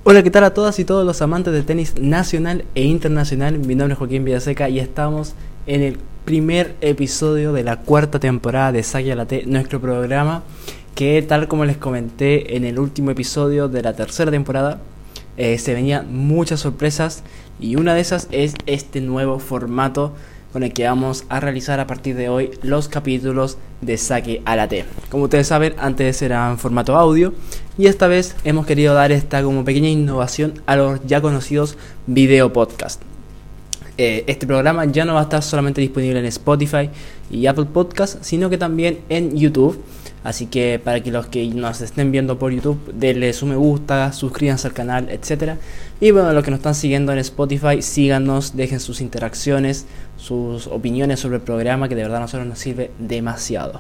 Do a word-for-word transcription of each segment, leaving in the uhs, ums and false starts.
Hola, ¿qué tal a todas y todos los amantes del tenis nacional e internacional? Mi nombre es Joaquín Villaseca y estamos en el primer episodio de la cuarta temporada de Saque a la T, nuestro programa que, tal como les comenté en el último episodio de la tercera temporada, eh, se venían muchas sorpresas y una de esas es este nuevo formato con el que vamos a realizar a partir de hoy los capítulos de Saque a la T. Como ustedes saben, antes era en formato audio y esta vez hemos querido dar esta como pequeña innovación a los ya conocidos video podcast. Eh, este programa ya no va a estar solamente disponible en Spotify y Apple Podcast, sino que también en YouTube. Así que para que los que nos estén viendo por YouTube, denle su me gusta, suscríbanse al canal, etcétera. Y bueno, los que nos están siguiendo en Spotify, síganos, dejen sus interacciones, sus opiniones sobre el programa, que de verdad a nosotros nos sirve demasiado.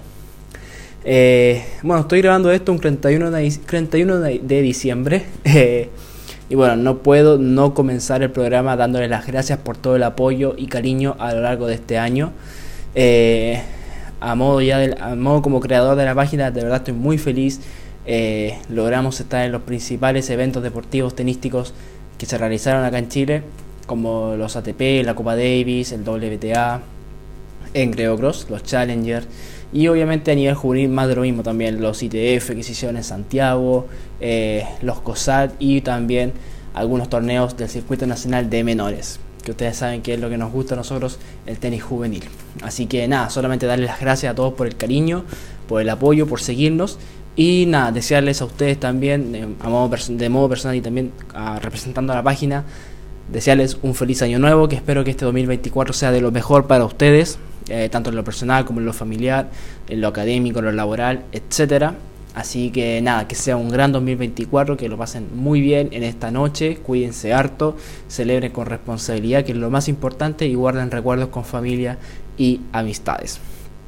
Eh, bueno, estoy grabando esto un treinta y uno de diciembre. Eh, y bueno, no puedo no comenzar el programa dándole las gracias por todo el apoyo y cariño a lo largo de este año. Eh... A modo ya de, a modo como creador de la página, de verdad estoy muy feliz. Eh, logramos estar en los principales eventos deportivos tenísticos que se realizaron acá en Chile, como los A T P, la Copa Davis, el W T A, en Creocross, los Challenger, y obviamente a nivel juvenil más de lo mismo también, los I T F que se hicieron en Santiago, eh, los COSAT y también algunos torneos del circuito nacional de menores, que ustedes saben que es lo que nos gusta a nosotros, el tenis juvenil. Así que nada, solamente darles las gracias a todos por el cariño, por el apoyo, por seguirnos. Y nada, desearles a ustedes también, de, a modo, de modo personal y también a, representando a la página, desearles un feliz año nuevo, que espero que este dos mil veinticuatro sea de lo mejor para ustedes, eh, tanto en lo personal como en lo familiar, en lo académico, en lo laboral, etcétera. Así que nada, que sea un gran dos mil veinticuatro, que lo pasen muy bien en esta noche, cuídense harto, celebren con responsabilidad, que es lo más importante, y guarden recuerdos con familia y amistades.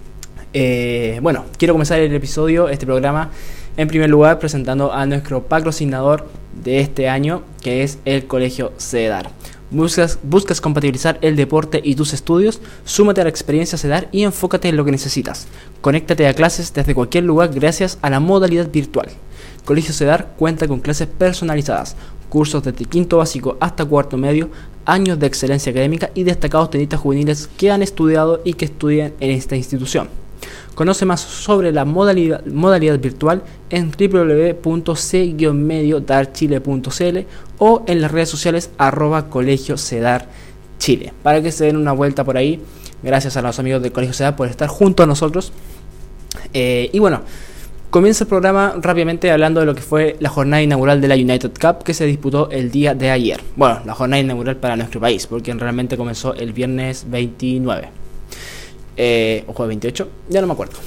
Eh, bueno, quiero comenzar el episodio, este programa, en primer lugar presentando a nuestro patrocinador de este año, que es el Colegio CEDAR. Buscas, buscas compatibilizar el deporte y tus estudios, súmate a la experiencia CEDAR y enfócate en lo que necesitas. Conéctate a clases desde cualquier lugar gracias a la modalidad virtual. Colegio CEDAR cuenta con clases personalizadas, cursos desde quinto básico hasta cuarto medio, años de excelencia académica y destacados tenistas juveniles que han estudiado y que estudian en esta institución. Conoce más sobre la modalidad, modalidad virtual en w w w punto c medio dar chile punto c l o en las redes sociales arroba Colegio CEDAR Chile, para que se den una vuelta por ahí. Gracias a los amigos del Colegio CEDAR por estar junto a nosotros. Eh, y bueno, comienza el programa rápidamente hablando de lo que fue la jornada inaugural de la United Cup, que se disputó el día de ayer. Bueno, la jornada inaugural para nuestro país, porque realmente comenzó el viernes veintinueve. Eh, o jueves veintiocho, ya no me acuerdo.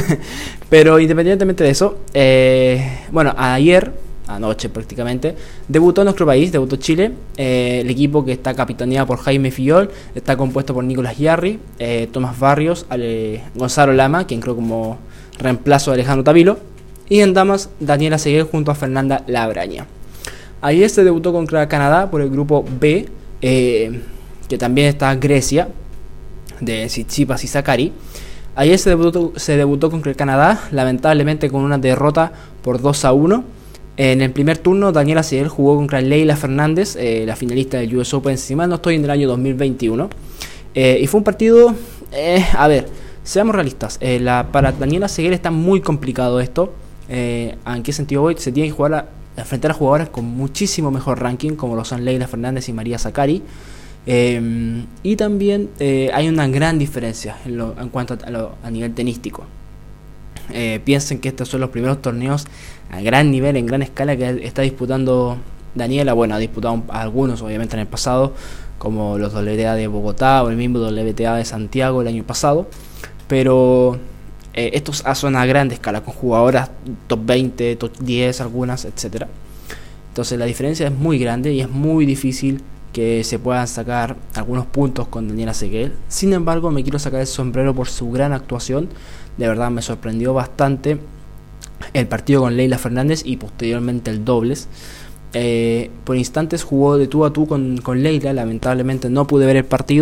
Pero independientemente de eso, eh, bueno, ayer, anoche prácticamente, debutó nuestro país, debutó Chile. Eh, el equipo, que está capitaneado por Jaime Fillol, está compuesto por Nicolás Yarri, eh, Tomás Barrios, Ale, Gonzalo Lama, que entró como reemplazo de Alejandro Tavilo, y en damas, Daniela Seguel junto a Fernanda Labraña. Ayer se debutó contra Canadá por el grupo B, eh, que también está Grecia, de Tsitsipas y Sakkari. Ayer se debutó, se debutó contra Canadá, lamentablemente con una derrota por dos a uno. En el primer turno, Daniela Seguel jugó contra Leylah Fernández, eh, la finalista del U S Open, si mal no estoy, en el año dos mil veintiuno. Eh, y fue un partido, eh, a ver, seamos realistas, eh, la, para Daniela Seguel está muy complicado esto. Eh, ¿En qué sentido voy? Se tiene que jugar a, a enfrentar a jugadoras con muchísimo mejor ranking, como lo son Leylah Fernández y María Sakkari. Eh, y también eh, hay una gran diferencia en, lo, en cuanto a, a, lo, a nivel tenístico. Eh, piensen que estos son los primeros torneos a gran nivel, en gran escala, que está disputando Daniela. Bueno, ha disputado algunos obviamente en el pasado, como los W T A de Bogotá o el mismo W T A de Santiago el año pasado, pero eh, estos son a gran escala, con jugadoras top veinte, top diez algunas, etcétera. Entonces la diferencia es muy grande y es muy difícil que se puedan sacar algunos puntos con Daniela Seguel. Sin embargo, me quiero sacar el sombrero por su gran actuación. De verdad me sorprendió bastante el partido con Leylah Fernández y posteriormente el dobles. Eh, por instantes jugó de tú a tú con, con Leylah. Lamentablemente no pude ver el partido,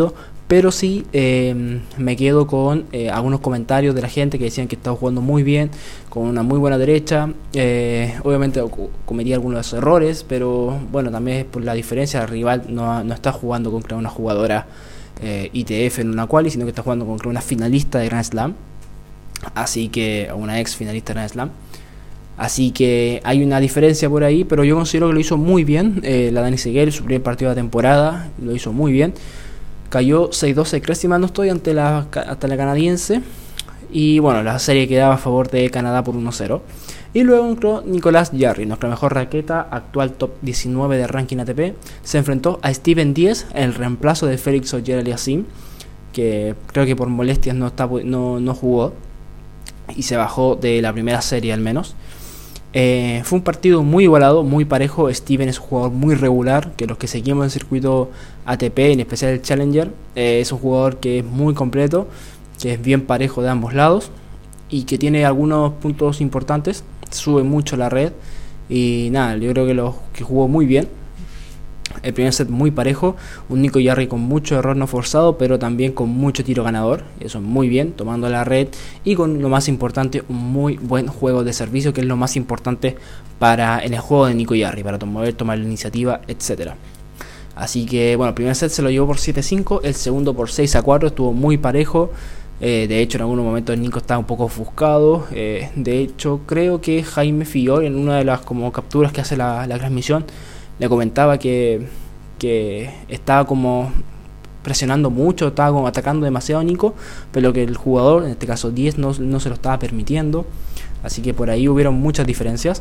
Pero sí eh, me quedo con eh, algunos comentarios de la gente que decían que estaba jugando muy bien, con una muy buena derecha. Eh, obviamente cometía algunos errores, pero bueno, también es por la diferencia. El rival no, no está jugando contra una jugadora eh, I T F en una quali, sino que está jugando contra una finalista de Grand Slam. Así que, una ex finalista de Grand Slam. Así que hay una diferencia por ahí, pero yo considero que lo hizo muy bien. Eh, la Dani Seguel, su primer partido de la temporada, lo hizo muy bien. Cayó seis dos, creo, si mal no estoy, ante la, ante la canadiense. Y bueno, la serie quedaba a favor de Canadá por uno cero. Y luego entró Nicolás Jarry, nuestra mejor raqueta, actual top diecinueve de ranking A T P. Se enfrentó a Steven Diez, el reemplazo de Félix Auger-Aliassime, que creo que por molestias no, está, no, no jugó. Y se bajó de la primera serie al menos. Eh, fue un partido muy igualado, muy parejo. Steven es un jugador muy regular, que los que seguimos en el circuito A T P, en especial el Challenger, eh, es un jugador que es muy completo, que es bien parejo de ambos lados y que tiene algunos puntos importantes, sube mucho la red y nada, yo creo que, lo, que jugó muy bien. El primer set muy parejo, un Nico Jarry con mucho error no forzado, pero también con mucho tiro ganador, eso muy bien, tomando la red y con lo más importante, un muy buen juego de servicio, que es lo más importante para en el juego de Nico Jarry, para tomar, tomar la iniciativa, etcétera. Así que bueno, el primer set se lo llevó por siete cinco, el segundo por seis a cuatro, estuvo muy parejo. Eh, de hecho, en algunos momentos Nico estaba un poco ofuscado. Eh, de hecho, creo que Jaime Fillol, en una de las como capturas que hace la, la transmisión, le comentaba que, que estaba como presionando mucho, estaba como atacando demasiado a Nico, pero que el jugador, en este caso diez, no, no se lo estaba permitiendo. Así que por ahí hubieron muchas diferencias.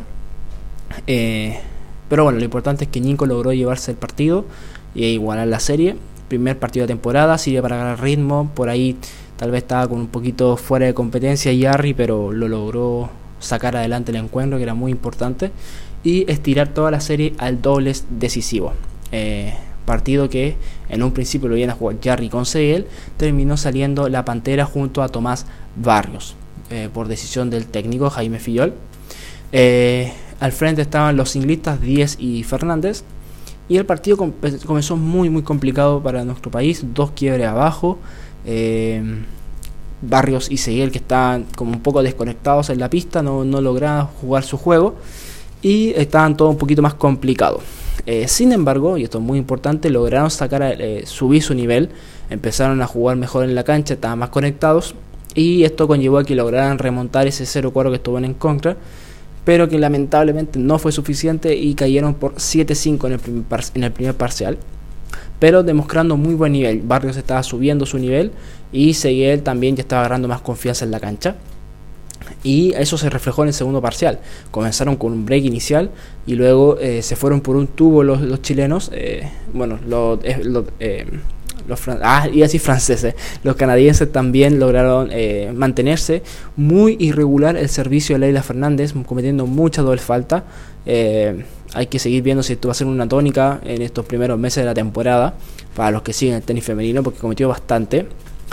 Eh, pero bueno, lo importante es que Nico logró llevarse el partido e igualar la serie. Primer partido de temporada, sirve para ganar ritmo. Por ahí tal vez estaba con un poquito fuera de competencia Jarry, pero lo logró sacar adelante el encuentro, que era muy importante, y estirar toda la serie al dobles decisivo. Eh, partido que en un principio lo iban a jugar Jarry con Seguel, terminó saliendo la Pantera junto a Tomás Barrios, eh, por decisión del técnico Jaime Fillol. Eh, al frente estaban los singlistas Díez y Fernández, y el partido com- comenzó muy muy complicado para nuestro país, dos quiebres abajo. Eh, Barrios y Seguel, que estaban como un poco desconectados en la pista, no, no lograban jugar su juego y estaban todo un poquito más complicado. Eh, sin embargo, y esto es muy importante, lograron sacar eh, subir su nivel, empezaron a jugar mejor en la cancha, estaban más conectados, y esto conllevó a que lograran remontar ese cero cuatro que estuvieron en contra, pero que lamentablemente no fue suficiente y cayeron por siete cinco en el primer, par- en el primer parcial, pero demostrando muy buen nivel. Barrios estaba subiendo su nivel y Seguel también ya estaba agarrando más confianza en la cancha, y eso se reflejó en el segundo parcial. Comenzaron con un break inicial y luego eh, se fueron por un tubo los, los chilenos, eh, bueno, los, eh, los, eh, los fran- ah, iba a decir franceses, los canadienses también lograron eh, mantenerse. Muy irregular el servicio de Leila Fernández, cometiendo mucha doble falta. Eh, hay que seguir viendo si esto va a ser una tónica en estos primeros meses de la temporada para los que siguen el tenis femenino, porque cometió bastante.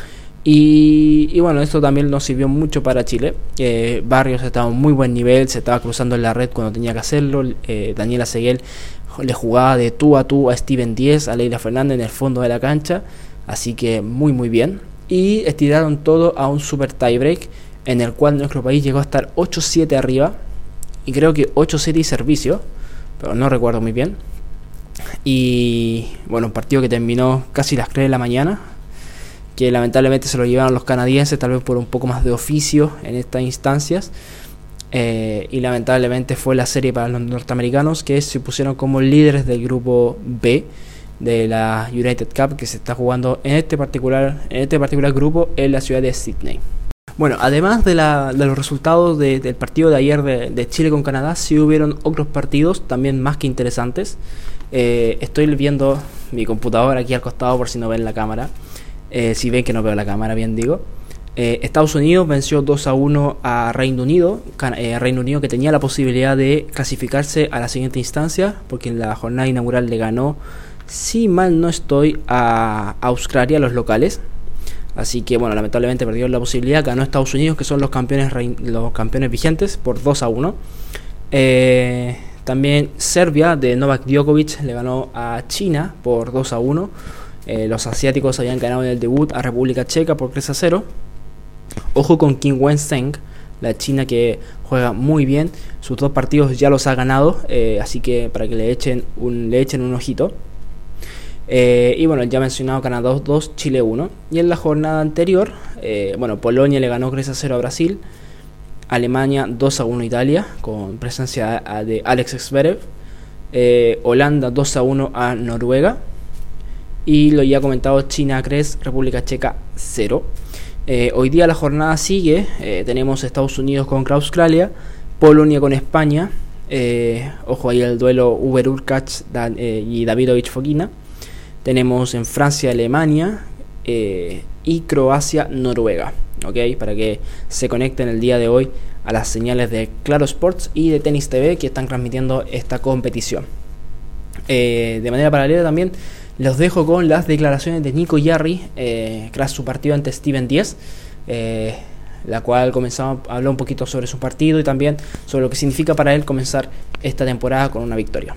Y, y bueno, esto también nos sirvió mucho para Chile. eh, Barrios estaba a un muy buen nivel, se estaba cruzando en la red cuando tenía que hacerlo. eh, Daniela Seguel le jugaba de tú a tú a Steven Diez, a Leila Fernández en el fondo de la cancha, así que muy muy bien. Y estiraron todo a un super tiebreak, en el cual nuestro país llegó a estar ocho siete arriba, y creo que ocho siete y servicio, pero no recuerdo muy bien. Y bueno, un partido que terminó casi las tres de la mañana, que lamentablemente se lo llevaron los canadienses, tal vez por un poco más de oficio en estas instancias. Eh, y lamentablemente fue la serie para los norteamericanos, que se pusieron como líderes del grupo B de la United Cup, que se está jugando en este particular, en este particular grupo en la ciudad de Sydney. Bueno, además de, la, de los resultados de, del partido de ayer de, de Chile con Canadá, sí hubieron otros partidos también más que interesantes. Eh, estoy viendo mi computadora aquí al costado por si no ven la cámara. Eh, si ven que no veo la cámara, bien digo. Eh, Estados Unidos venció dos a uno a Reino Unido. Eh, Reino Unido, que tenía la posibilidad de clasificarse a la siguiente instancia, porque en la jornada inaugural le ganó, si mal no estoy, a Australia, los locales. Así que bueno, lamentablemente perdió la posibilidad. Ganó Estados Unidos, que son los campeones, los campeones vigentes, por dos a uno. Eh, también Serbia de Novak Djokovic le ganó a China por dos a uno. Eh, los asiáticos habían ganado en el debut a República Checa por tres a cero. Ojo con Kim Wen-seng, la china que juega muy bien. Sus dos partidos ya los ha ganado, eh, así que para que le echen un, le echen un ojito. Eh, y bueno, ya mencionado Canadá dos, Chile uno. Y en la jornada anterior, eh, bueno, Polonia le ganó tres a cero a Brasil. Alemania dos a uno a Italia, con presencia de Alex Zverev. Eh, Holanda dos a uno a Noruega. Y lo ya comentado, China tres, República Checa cero. Eh, hoy día la jornada sigue. Eh, tenemos Estados Unidos contra Australia, Polonia con España. Eh, ojo ahí el duelo Uber Urkacz eh, y Davidovich Fokina. Tenemos en Francia Alemania eh, y Croacia Noruega. ¿Ok? Para que se conecten el día de hoy a las señales de Claro Sports y de Tenis T V que están transmitiendo esta competición. Eh, de manera paralela también los dejo con las declaraciones de Nico Jarry eh, tras su partido ante Steven Diez, eh, la cual comenzamos a hablar un poquito sobre su partido y también sobre lo que significa para él comenzar esta temporada con una victoria.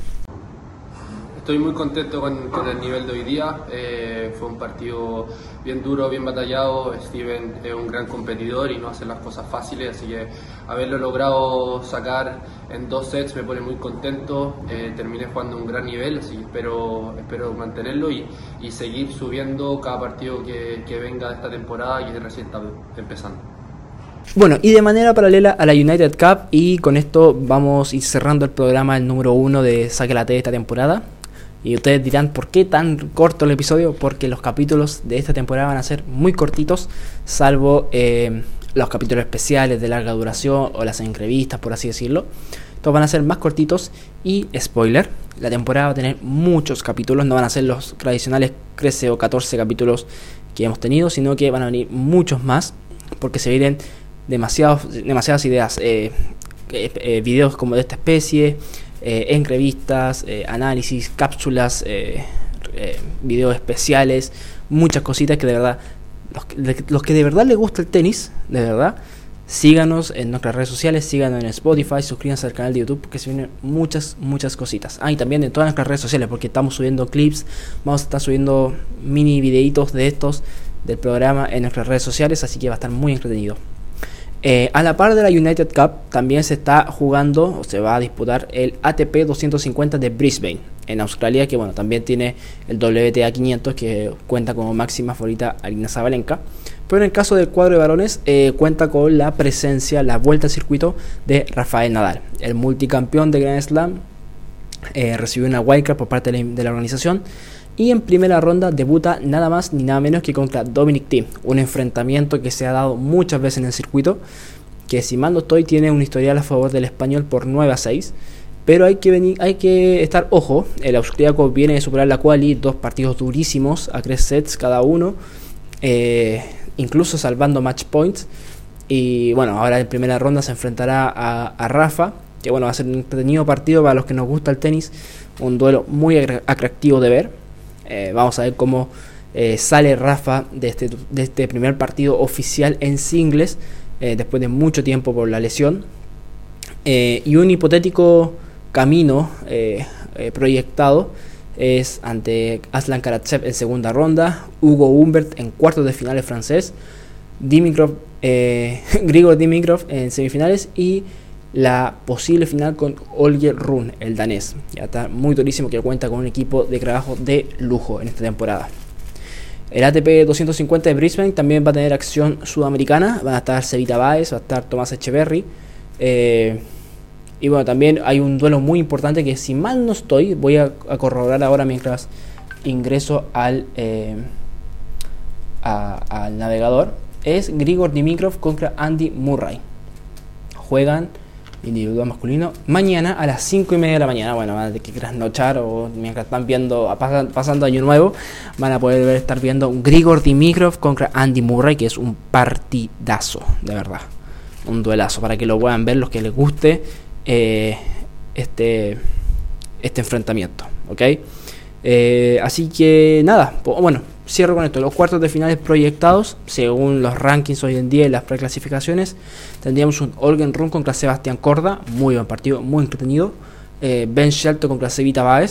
Estoy muy contento con, con el nivel de hoy día. Eh, fue un partido bien duro, bien batallado. Steven es un gran competidor y no hace las cosas fáciles, así que haberlo logrado sacar en dos sets me pone muy contento. Eh, terminé jugando un gran nivel, así que espero, espero mantenerlo y, y seguir subiendo cada partido que, que venga de esta temporada que recién está empezando. Bueno, y de manera paralela a la United Cup, y con esto vamos a ir cerrando el programa, el número uno de Saque la T de esta temporada. Y ustedes dirán, ¿por qué tan corto el episodio? Porque los capítulos de esta temporada van a ser muy cortitos, salvo eh, los capítulos especiales de larga duración o las entrevistas, por así decirlo. Todos van a ser más cortitos y, spoiler, la temporada va a tener muchos capítulos, no van a ser los tradicionales trece o catorce capítulos que hemos tenido, sino que van a venir muchos más, porque se vienen demasiados, demasiadas ideas, eh, eh, eh, videos como de esta especie, Eh, entrevistas, eh, análisis, cápsulas, eh, eh, videos especiales, muchas cositas que de verdad, los, de, los que de verdad les gusta el tenis, de verdad, síganos en nuestras redes sociales, síganos en Spotify, suscríbanse al canal de YouTube porque se vienen muchas, muchas cositas. Ah, y también en todas nuestras redes sociales porque estamos subiendo clips, vamos a estar subiendo mini videitos de estos del programa en nuestras redes sociales, así que va a estar muy entretenido. Eh, a la par de la United Cup también se está jugando o se va a disputar el A T P doscientos cincuenta de Brisbane en Australia, que bueno, también tiene el W T A quinientos que cuenta como máxima favorita a Aryna Sabalenka, pero en el caso del cuadro de varones eh, cuenta con la presencia, la vuelta al circuito de Rafael Nadal, el multicampeón de Grand Slam. Eh, recibió una wildcard por parte de la, de la organización. Y en primera ronda debuta nada más ni nada menos que contra Dominic Thiem, un enfrentamiento que se ha dado muchas veces en el circuito, que si mal no estoy tiene un historial a favor del español por nueve a seis, pero hay que venir, hay que estar ojo, el austríaco viene de superar la quali, dos partidos durísimos a tres sets cada uno, eh, incluso salvando match points, y bueno, ahora en primera ronda se enfrentará a, a Rafa, que bueno, va a ser un entretenido partido para los que nos gusta el tenis, un duelo muy atractivo de ver. Eh, vamos a ver cómo eh, sale Rafa de este, de este primer partido oficial en singles eh, después de mucho tiempo por la lesión, eh, y un hipotético camino eh, eh, proyectado es ante Aslan Karatsev en segunda ronda, Hugo Humbert en cuartos de finales francés, Dimitrov, eh, Grigor Dimitrov en semifinales y la posible final con Holger Rune, el danés. Ya está muy durísimo, que cuenta con un equipo de trabajo de lujo en esta temporada. El A T P doscientos cincuenta de Brisbane también va a tener acción sudamericana. Van a estar Sevita Báez, va a estar Tomás Echeverry. Eh, y bueno, también hay un duelo muy importante que, si mal no estoy, voy a, a corroborar ahora mientras ingreso al, eh, a, al navegador. Es Grigor Dimitrov contra Andy Murray. Juegan individual masculino mañana a las cinco y media de la mañana. Bueno, van a tener que trasnochar o mientras están viendo, pasando año nuevo, van a poder ver, estar viendo un Grigor Dimitrov contra Andy Murray, que es un partidazo, de verdad, un duelazo, para que lo puedan ver los que les guste eh, este, este enfrentamiento, ¿ok? Eh, así que nada, pues, bueno, cierro con esto. Los cuartos de finales proyectados, según los rankings hoy en día y las preclasificaciones, tendríamos un Holger Rune contra Sebastián Corda, muy buen partido, muy entretenido. eh, Ben Shelton contra Sevita Báez,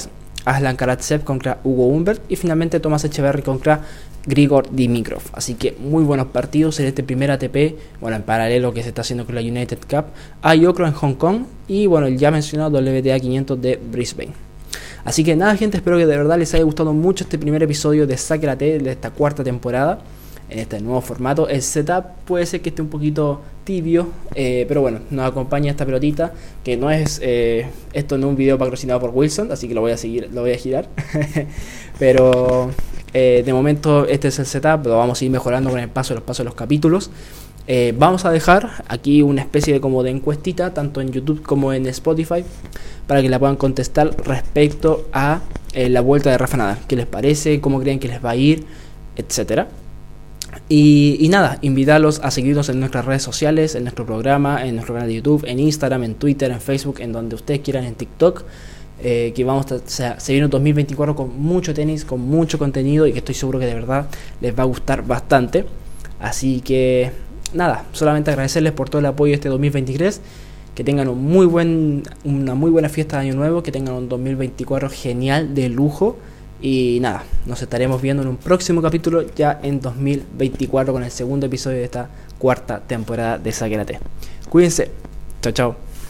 Aslan Karatsev contra Hugo Humbert y finalmente Tomás Echeverry contra Grigor Dimitrov. Así que muy buenos partidos en este primer A T P, bueno, en paralelo que se está haciendo con la United Cup. Hay otro en Hong Kong y bueno, el ya mencionado W T A quinientos de Brisbane. Así que nada, gente, espero que de verdad les haya gustado mucho este primer episodio de Saque la T de esta cuarta temporada en este nuevo formato. El setup puede ser que esté un poquito tibio, eh, pero bueno, nos acompaña esta pelotita que no es eh, esto no es un video patrocinado por Wilson, así que lo voy a seguir, lo voy a girar. Pero eh, de momento este es el setup, lo vamos a ir mejorando con el paso de los pasos de los capítulos. Eh, vamos a dejar aquí una especie de como de encuestita tanto en YouTube como en Spotify para que la puedan contestar respecto a eh, la vuelta de Rafa Nadal. ¿Qué les parece? ¿Cómo creen que les va a ir? Etcétera. Y, y nada, invitarlos a seguirnos en nuestras redes sociales, en nuestro programa, en nuestro canal de YouTube, en Instagram, en Twitter, en Facebook, en donde ustedes quieran, en TikTok. Eh, que vamos a, o sea, se viene un dos mil veinticuatro con mucho tenis, con mucho contenido y que estoy seguro que de verdad les va a gustar bastante. Así que nada, solamente agradecerles por todo el apoyo este dos mil veintitrés. Que tengan un muy buen, una muy buena fiesta de Año Nuevo, que tengan un dos mil veinticuatro genial, de lujo. Y nada, nos estaremos viendo en un próximo capítulo ya en dos mil veinticuatro con el segundo episodio de esta cuarta temporada de Saque la T. Cuídense, chao chao.